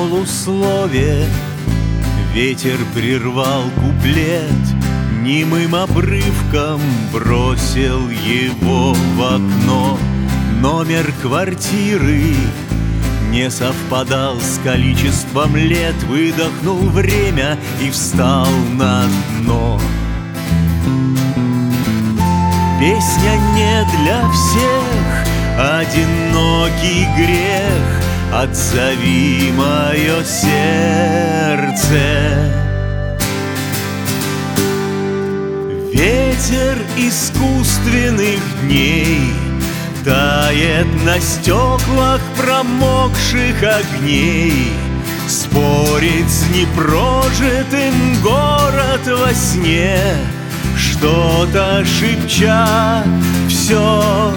полуслове ветер прервал куплет, немым обрывком бросил его в окно. Номер квартиры не совпадал с количеством лет. Выдохнул время и встал на дно. Песня не для всех, одинокий грех. Отзови мое сердце. Ветер искусственных дней тает на стеклах промокших огней. Спорит с непрожитым город во сне, что-то шепча все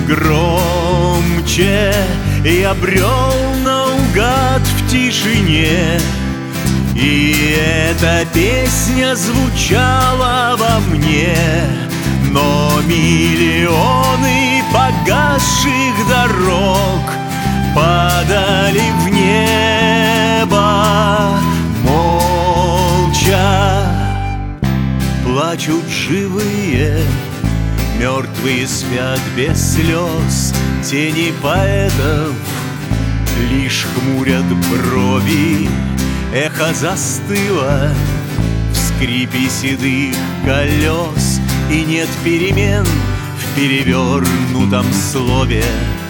громче. Я брел наугад в тишине, и эта песня звучала во мне. Но миллионы погасших дорог падали в небо молча. Плачут живые, мертвые спят без слез. Тени поэтов лишь хмурят брови. Эхо застыло в скрипе седых колес, и нет перемен в перевернутом слове.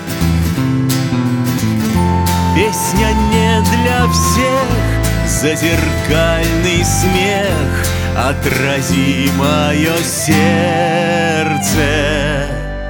Песня не для всех, зазеркальный смех. Отрази мое сердце.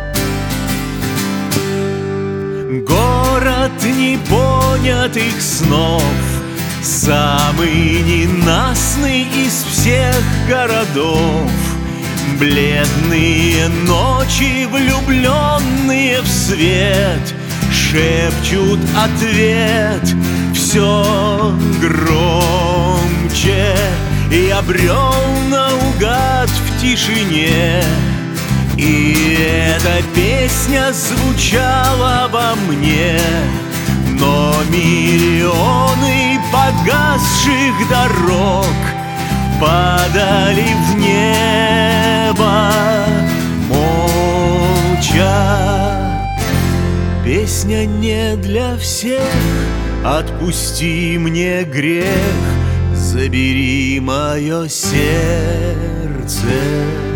Город непонятых снов, самый ненастный из всех городов. Бледные ночи, влюбленные в свет, шепчут ответ все громче. Я брел наугад в тишине, и эта песня звучала во мне. Но миллионы погасших дорог падали в небо молча. Песня не для всех, отпусти мне грех. Забери мое сердце.